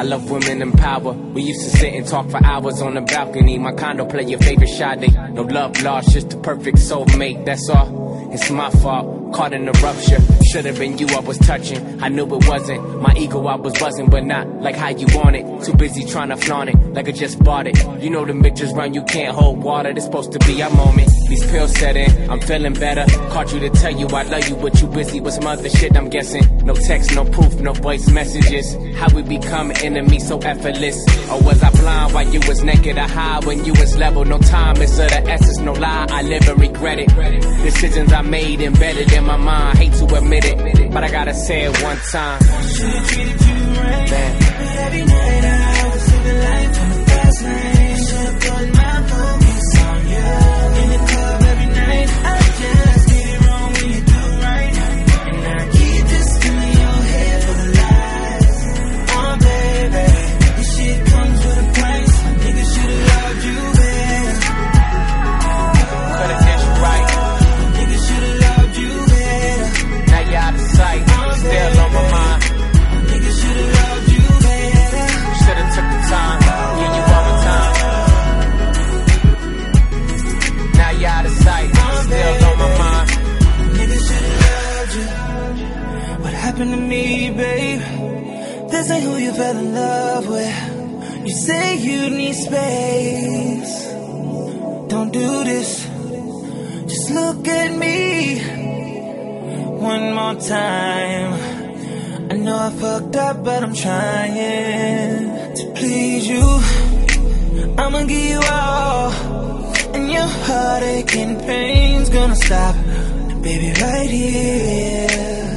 love women in power. We used to sit and talk for hours on the balcony. My condo play your favorite Sade. No love lost, just the perfect soulmate, that's all. It's my fault, caught in a rupture. Should've been you I was touching, I knew it wasn't. My ego I was buzzing, but not like how you want it. Too busy trying to flaunt it, like I just bought it. You know them bitches run, you can't hold water. It's supposed to be our moment. These pills set in, I'm feeling better. Called you to tell you I love you, but you busy with some other shit, I'm guessing. No text, no proof, no voice messages. How we become enemies so effortless? Or was I blind while you was naked or high when you was level? No time is of the essence, no lie, I live and regret it. Decisions I made embedded in my mind, hate to admit it, but I gotta say it one time. Should've treated you right, but every night I was living life on the fast lane. Should've put my focus on you. In the club every night, I just get it wrong when you do right. And I keep this in your head for the life. Oh baby, this shit comes with a price. A nigga should've loved you better. Could've did you right. A nigga should've loved you better. Now you're out of sight, still on my mind. A nigga should've loved you better. Should've took the time, give you all the time. Now you're out of sight, still on my mind. Nigga should've loved you. What happened to me, babe? This ain't who you fell in love with. You say you need space. Don't do this. Just look at me one more time. I know I fucked up, but I'm trying to please you. I'ma give you all, and your heartache and pain's gonna stop, baby, right here.